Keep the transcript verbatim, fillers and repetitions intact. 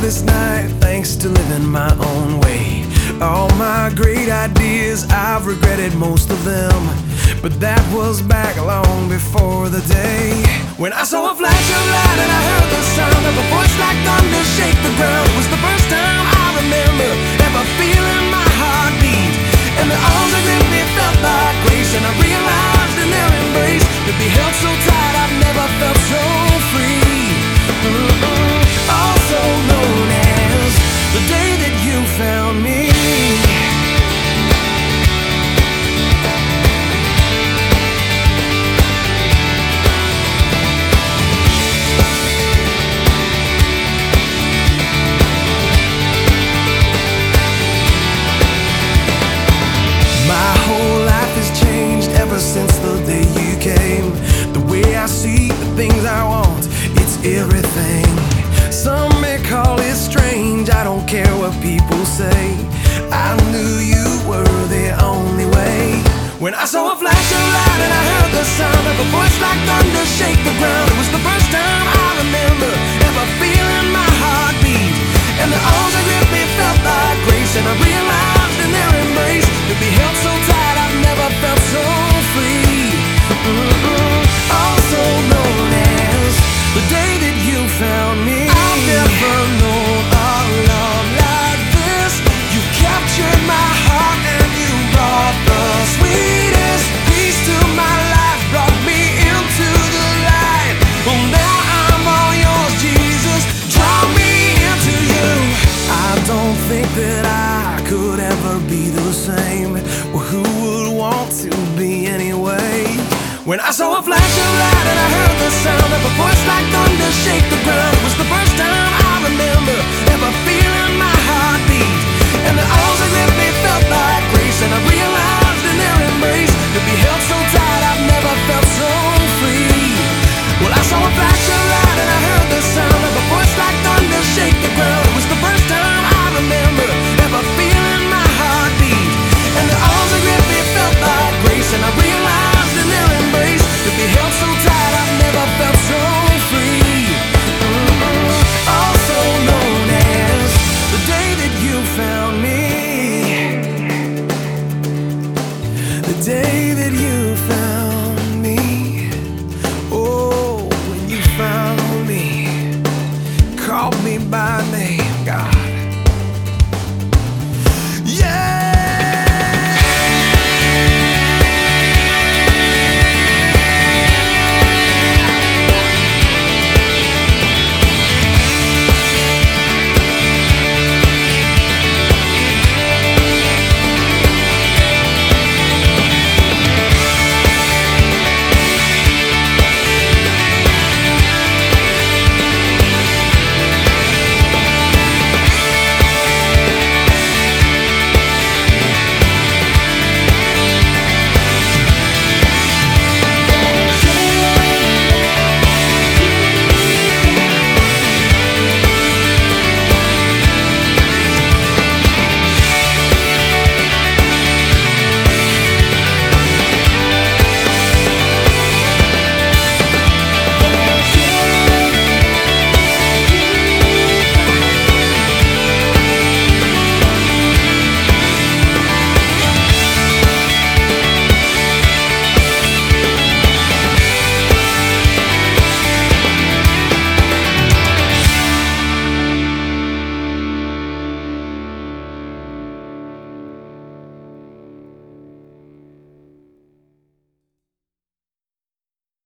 this night thanks to living my own way. All my great ideas, I've regretted most of them, but that was back long before the day when I saw a flash of light and I heard the sound of a voice like thunder shake the ground. It was the first time I remember ever feeling my heart beat, and the arms that gripped me felt like grace, and I realized in their embrace to be held so tight I've never felt so free. Mm-mm. Also known as the day that you found me. Since the day you came, the way I see the things I want, it's everything. Some may call it strange, I don't care what people say. I knew you were the only way when I saw a flash of light and I heard the sound of a voice like thunder shake the ground. It was the first time I remember ever feeling my heart beat, and the arms that gripped me felt like grace, and I realized in their embrace to be held so tight I've never felt so free. Mm-mm. Also known as the day that you found me. I've never known a love like this. You captured my heart and you brought the sweetest peace to my life, brought me into the light. Well, now I'm all yours, Jesus, draw me into you. I don't think that I could ever be the same. Well, who would want to be anyway? When I saw a flash of light and I heard the sound of a voice like thunder shake the ground, it was the first time I remember ever feeling my heart beat, and the arms that gripped me felt like grace, and I realized in their embrace to be held so tight I've never felt so free. Well, I saw a flash of light and I heard the sound of a voice like thunder shake the ground. It was the first time I remember ever feeling my heart beat, and the arms that gripped me felt like grace, and I realized in their embrace to be held so tight I've never felt so free. Mm-mm. Also known as the day that you found me. The day that you found me. Oh, when you found me, called me by name.